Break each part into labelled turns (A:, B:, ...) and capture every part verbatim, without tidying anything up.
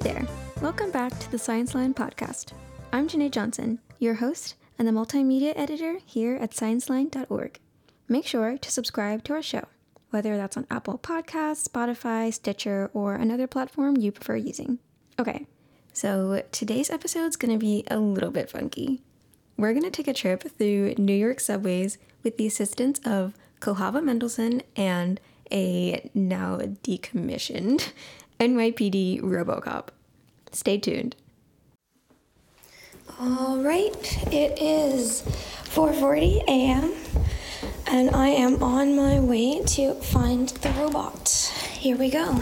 A: there! Welcome back to the Science Line podcast. I'm Janae Johnson, your host and the multimedia editor here at science line dot org. Make sure to subscribe to our show, whether that's on Apple Podcasts, Spotify, Stitcher, or another platform you prefer using. Okay, so today's episode's gonna be a little bit funky. We're gonna take a trip through New York subways with the assistance of Kojava Mendelsohn and a now decommissioned N Y P D RoboCop. Stay tuned. All right, it is four forty a.m. and I am on my way to find the robot. Here we go.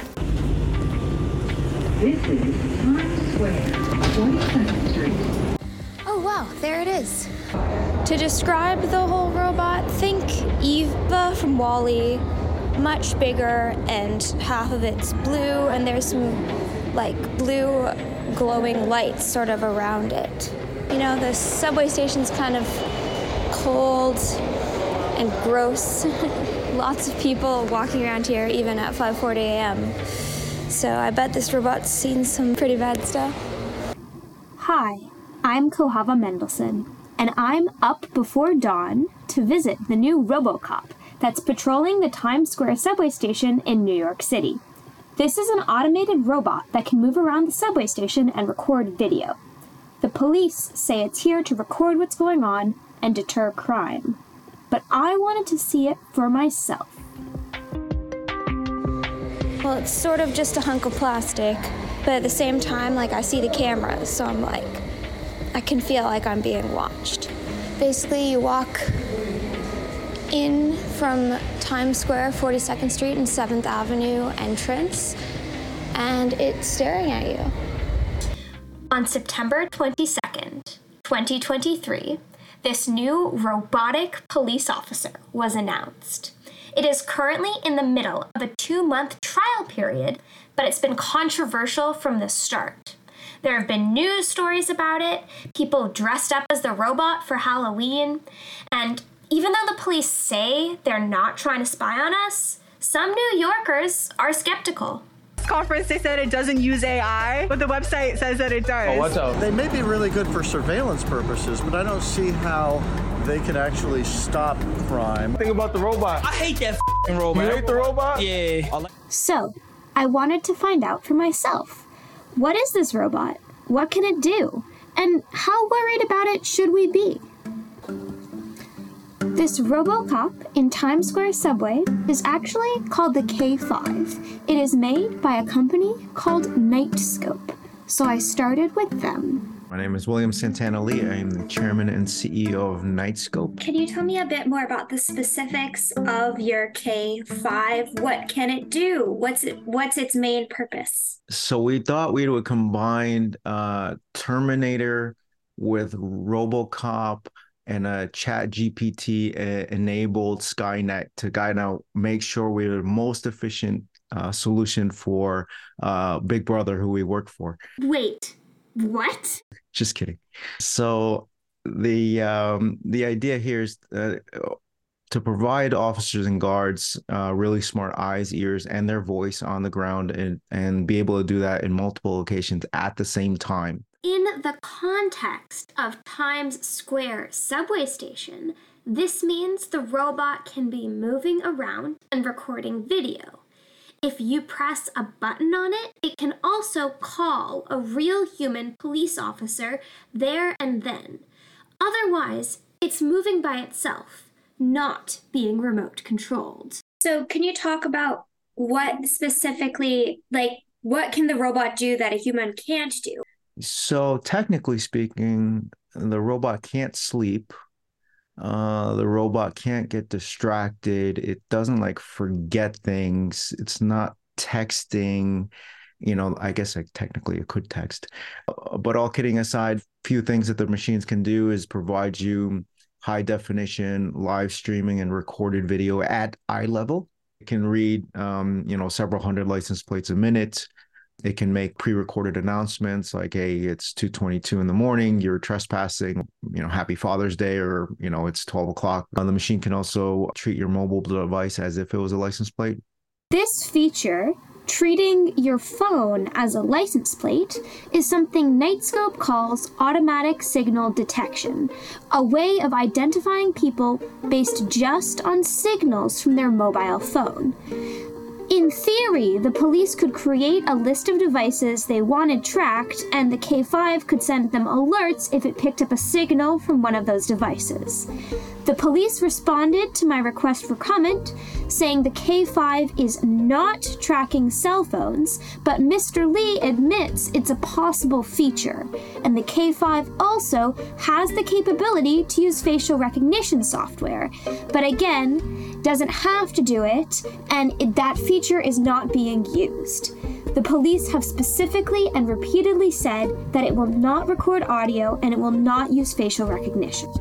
B: This is Times Square, twenty-second Street.
A: Oh wow, there it is. To describe the whole robot, think Eva from WALL-E, much bigger, and half of it's blue, and there's some like blue glowing lights sort of around it. You know, the subway station's kind of cold and gross. Lots of people walking around here even at five forty a.m. So I bet this robot's seen some pretty bad stuff.
C: Hi, I'm Kojava Mendelsohn, and I'm up before dawn to visit the new RoboCop that's patrolling the Times Square subway station in New York City. This is an automated robot that can move around the subway station and record video. The police say it's here to record what's going on and deter crime. But I wanted to see it for myself.
A: Well, it's sort of just a hunk of plastic, but at the same time, like, I see the cameras, so I'm like, I can feel like I'm being watched. Basically, you walk in from Times Square, forty-second Street and seventh Avenue entrance, and it's staring at you.
C: On September twenty-second, twenty twenty-three, this new robotic police officer was announced. It is currently in the middle of a two-month trial period, but it's been controversial from the start. There have been news stories about it, people dressed up as the robot for Halloween, and even though the police say they're not trying to spy on us, some New Yorkers are skeptical.
D: Conference, they said it doesn't use A I, but the website says that it does.
E: Oh, what's up?
F: They may be really good for surveillance purposes, but I don't see how they can actually stop crime.
E: Think about the robot. I hate that f***ing robot. You hate the robot? Yeah.
C: So, I wanted to find out for myself. What is this robot? What can it do? And how worried about it should we be? This RoboCop in Times Square subway is actually called the K five. It is made by a company called Knightscope, so I started with them.
G: My name is William Santana Lee. I am the chairman and C E O of Knightscope.
C: Can you tell me a bit more about the specifics of your K five? What can it do? What's it, what's its main purpose?
G: So we thought we would combine uh, Terminator with RoboCop and a Chat G P T enabled Skynet to guide out, make sure we're the most efficient uh, solution for uh, Big Brother, who we work for.
C: Wait, what?
G: Just kidding. So the um, the idea here is uh, to provide officers and guards uh, really smart eyes, ears, and their voice on the ground, and, and be able to do that in multiple locations at the same time.
C: In the context of Times Square subway station, this means the robot can be moving around and recording video. If you press a button on it, it can also call a real human police officer there and then. Otherwise, it's moving by itself, not being remote controlled. So can you talk about what specifically, like, what can the robot do that a human can't do?
G: So technically speaking, the robot can't sleep. Uh, the robot can't get distracted. It doesn't like forget things. It's not texting. You know, I guess like technically it could text. Uh, but all kidding aside, few things that the machines can do is provide you high definition live streaming and recorded video at eye level. It can read, um, you know, several hundred license plates a minute. It can make pre-recorded announcements like, hey, it's two twenty-two in the morning, you're trespassing, you know, happy Father's Day, or, you know, it's twelve o'clock. Uh, the machine can also treat your mobile device as if it was a license plate.
C: This feature Treating your phone as a license plate is something Knightscope calls automatic signal detection, a way of identifying people based just on signals from their mobile phone. In theory, the police could create a list of devices they wanted tracked, and the K five could send them alerts if it picked up a signal from one of those devices. The police responded to my request for comment, saying the K five is not tracking cell phones, but Mister Lee admits it's a possible feature, and the K five also has the capability to use facial recognition software, but again, doesn't have to do it, and it, that feature is not being used. The police have specifically and repeatedly said that it will not record audio and it will not use facial recognition.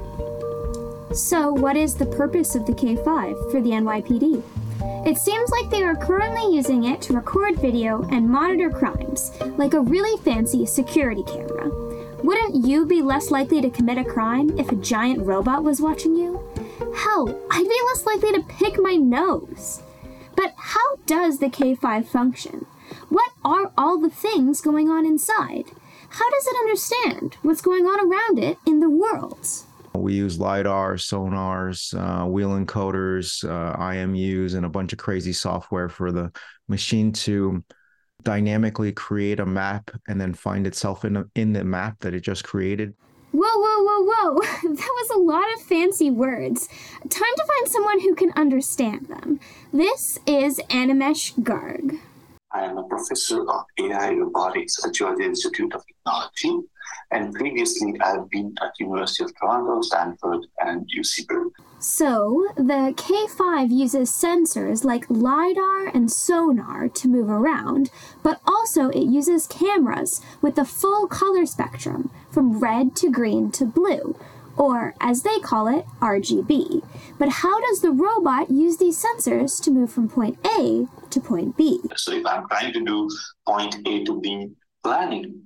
C: So what is the purpose of the K five for the N Y P D? It seems like they are currently using it to record video and monitor crimes, like a really fancy security camera. Wouldn't you be less likely to commit a crime if a giant robot was watching you? Hell, I'd be less likely to pick my nose. But how does the K five function? What are all the things going on inside? How does it understand what's going on around it in the world?
G: We use LiDAR, sonars, uh, wheel encoders, uh, I M Us, and a bunch of crazy software for the machine to dynamically create a map and then find itself in, a, in the map that it just created.
C: Whoa, whoa, whoa, whoa. That was a lot of fancy words. Time to find someone who can understand them. This is Animesh Garg.
H: I am a professor of A I robotics at Georgia Institute of Technology, and previously I've been at University of Toronto, Stanford, and U C Berkeley.
C: So, the K five uses sensors like LiDAR and sonar to move around, but also it uses cameras with the full color spectrum, from red to green to blue, or as they call it, R G B. But how does the robot use these sensors to move from point A to point B?
H: So if I'm trying to do point A to B planning,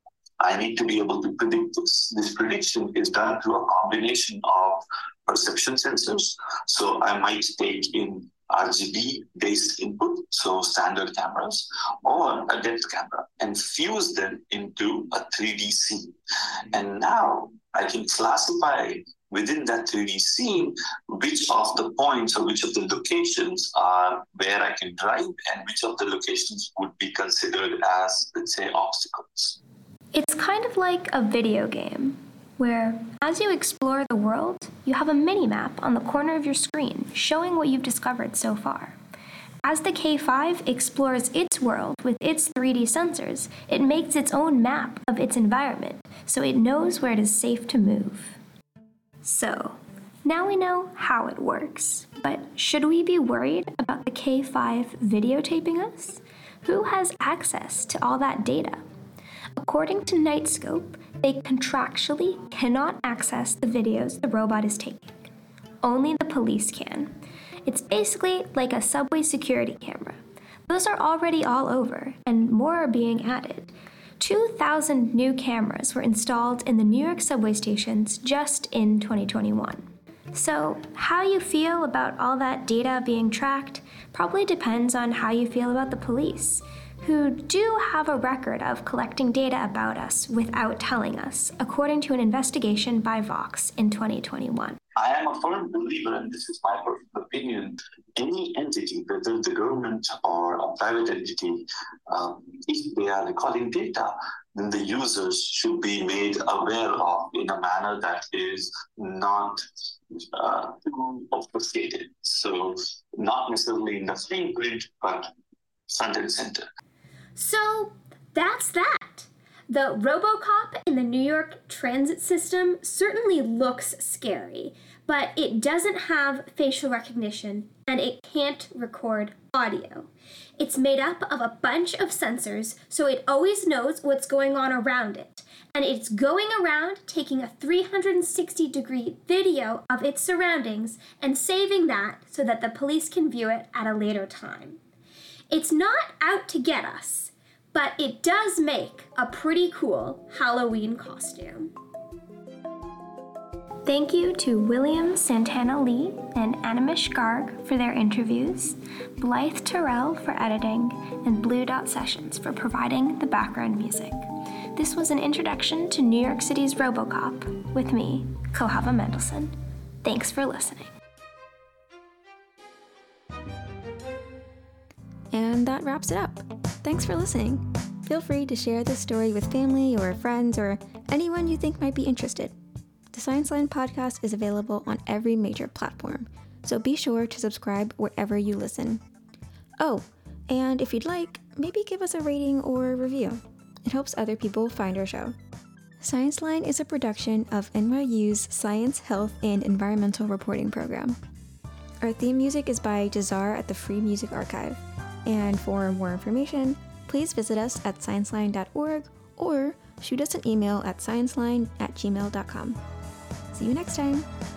H: I need to be able to predict this. This prediction is done through a combination of perception sensors. So I might take in R G B-based input, so standard cameras, or a depth camera, and fuse them into a three D scene. And now I can classify within that three D scene which of the points or which of the locations are where I can drive and which of the locations would be considered as, let's say, obstacles.
C: It's kind of like a video game, where as you explore the world, you have a mini-map on the corner of your screen showing what you've discovered so far. As the K five explores its world with its three D sensors, it makes its own map of its environment, so it knows where it is safe to move. So, now we know how it works, but should we be worried about the K five videotaping us? Who has access to all that data? According to Knightscope, they contractually cannot access the videos the robot is taking. Only the police can. It's basically like a subway security camera. Those are already all over, and more are being added. two thousand new cameras were installed in the New York subway stations just in twenty twenty-one. So, how you feel about all that data being tracked probably depends on how you feel about the police, who do have a record of collecting data about us without telling us, according to an investigation by Vox in twenty twenty-one.
H: I am a firm believer, and this is my personal opinion, any entity, whether the government or a private entity, um, if they are recording data, then the users should be made aware of in a manner that is not uh, obfuscated. So not necessarily in the fine print, but front and center.
C: So that's that. The RoboCop in the New York transit system certainly looks scary, but it doesn't have facial recognition and it can't record audio. It's made up of a bunch of sensors, so it always knows what's going on around it. And it's going around taking a three hundred sixty degree video of its surroundings and saving that so that the police can view it at a later time. It's not out to get us, but it does make a pretty cool Halloween costume. Thank you to William Santana Lee and Animish Garg for their interviews, Blythe Terrell for editing, and Blue Dot Sessions for providing the background music. This was an introduction to New York City's RoboCop with me, Kohava Mendelsohn. Thanks for listening.
A: And that wraps it up. Thanks for listening. Feel free to share this story with family or friends or anyone you think might be interested. The Science Line podcast is available on every major platform, so be sure to subscribe wherever you listen. Oh, and if you'd like, maybe give us a rating or a review. It helps other people find our show. Science Line is a production of N Y U's Science, Health, and Environmental Reporting program. Our theme music is by Jazar at the Free Music Archive. And for more information, please visit us at scienceline dot org or shoot us an email at scienceline at gmail dot com. See you next time.